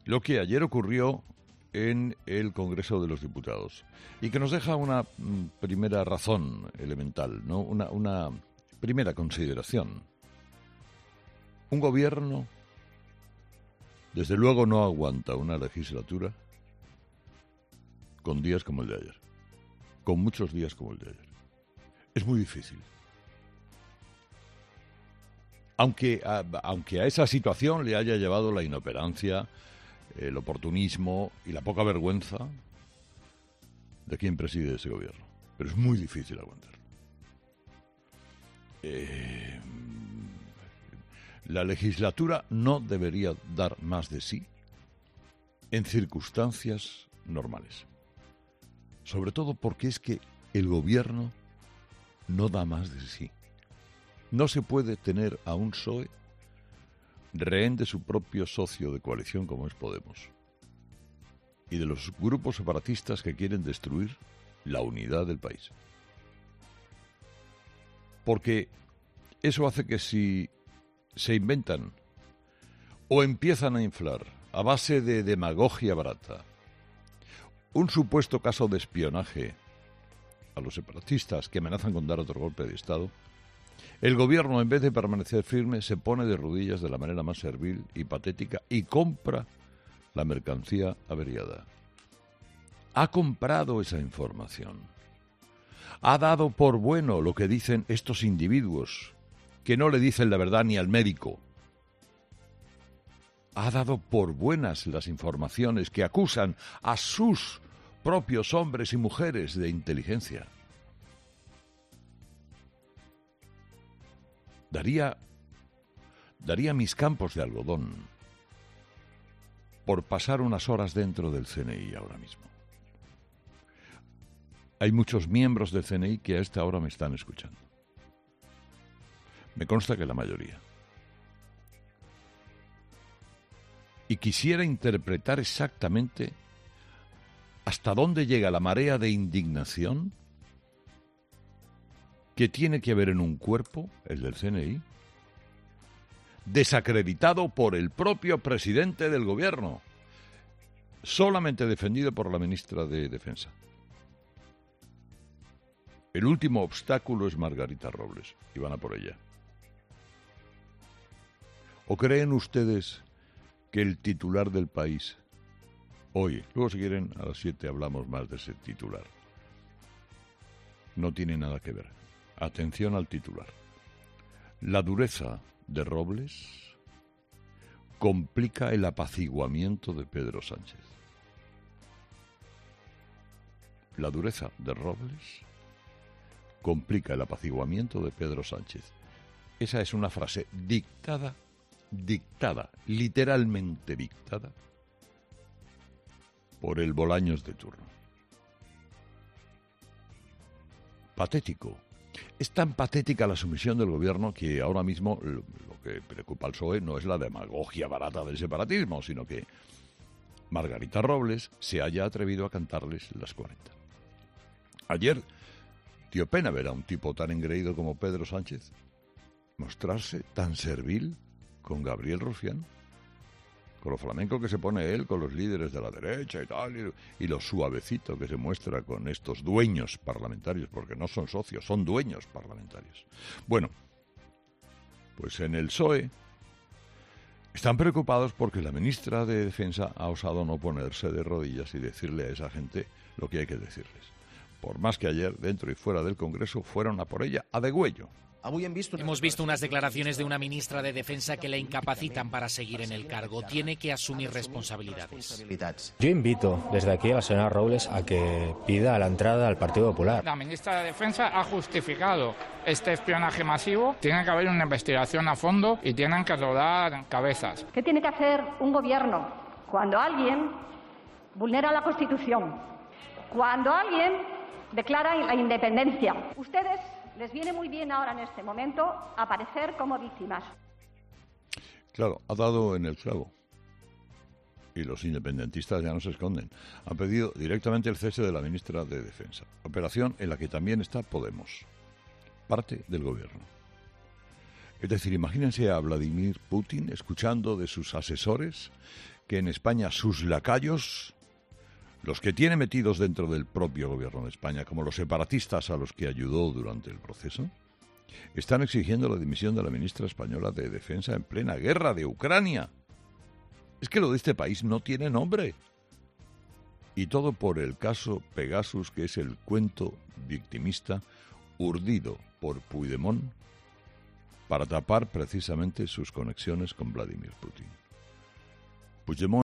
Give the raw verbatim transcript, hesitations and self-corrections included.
lo que ayer ocurrió en el Congreso de los Diputados y que nos deja una mm, primera razón elemental, ¿no? Una, una primera consideración. Un gobierno, desde luego, no aguanta una legislatura con días como el de ayer, con muchos días como el de ayer. Es muy difícil. Aunque a, aunque a esa situación le haya llevado la inoperancia, el oportunismo y la poca vergüenza de quien preside ese gobierno. Pero es muy difícil aguantar. Eh, la legislatura no debería dar más de sí en circunstancias normales. Sobre todo porque es que el gobierno no da más de sí. No se puede tener a un P S O E rehén de su propio socio de coalición como es Podemos y de los grupos separatistas que quieren destruir la unidad del país. Porque eso hace que si se inventan o empiezan a inflar a base de demagogia barata un supuesto caso de espionaje a los separatistas que amenazan con dar otro golpe de Estado, el gobierno, en vez de permanecer firme, se pone de rodillas de la manera más servil y patética y compra la mercancía averiada. Ha comprado esa información. Ha dado por bueno lo que dicen estos individuos, que no le dicen la verdad ni al médico. Ha dado por buenas las informaciones que acusan a sus propios hombres y mujeres de inteligencia. Daría, daría mis campos de algodón por pasar unas horas dentro del C N I ahora mismo. Hay muchos miembros del C N I que a esta hora me están escuchando. Me consta que la mayoría. Y quisiera interpretar exactamente hasta dónde llega la marea de indignación que tiene que haber en un cuerpo, el del C N I, desacreditado por el propio presidente del gobierno, solamente defendido por la ministra de Defensa. El último obstáculo es Margarita Robles, y van a por ella. ¿O creen ustedes que el titular del País, hoy, luego si quieren a las siete hablamos más de ese titular, no tiene nada que ver? Atención al titular. La dureza de Robles complica el apaciguamiento de Pedro Sánchez. La dureza de Robles complica el apaciguamiento de Pedro Sánchez. Esa es una frase dictada, dictada, literalmente dictada, por el Bolaños de turno. Patético. Es tan patética la sumisión del gobierno que ahora mismo lo que preocupa al P S O E no es la demagogia barata del separatismo, sino que Margarita Robles se haya atrevido a cantarles las cuarenta. Ayer dio pena ver a un tipo tan engreído como Pedro Sánchez mostrarse tan servil con Gabriel Rufián, con lo flamenco que se pone él con los líderes de la derecha y tal, y, y lo suavecito que se muestra con estos dueños parlamentarios, porque no son socios, son dueños parlamentarios. Bueno, pues en el P S O E están preocupados porque la ministra de Defensa ha osado no ponerse de rodillas y decirle a esa gente lo que hay que decirles. Por más que ayer, dentro y fuera del Congreso, fueron a por ella a degüello. Hemos visto unas declaraciones de una ministra de Defensa que la incapacitan para seguir en el cargo. Tiene que asumir responsabilidades. Yo invito desde aquí a la señora Robles a que pida la entrada al Partido Popular. La ministra de Defensa ha justificado este espionaje masivo. Tiene que haber una investigación a fondo y tienen que rodar cabezas. ¿Qué tiene que hacer un gobierno cuando alguien vulnera la Constitución? Cuando alguien declara la independencia. Ustedes les viene muy bien ahora en este momento aparecer como víctimas. Claro, ha dado en el clavo. Y los independentistas ya no se esconden. Han pedido directamente el cese de la ministra de Defensa. Operación en la que también está Podemos, parte del gobierno. Es decir, imagínense a Vladimir Putin escuchando de sus asesores que en España sus lacayos, los que tiene metidos dentro del propio gobierno de España, como los separatistas a los que ayudó durante el proceso, están exigiendo la dimisión de la ministra española de Defensa en plena guerra de Ucrania. Es que lo de este país no tiene nombre. Y todo por el caso Pegasus, que es el cuento victimista urdido por Puigdemont para tapar precisamente sus conexiones con Vladimir Putin. Puigdemont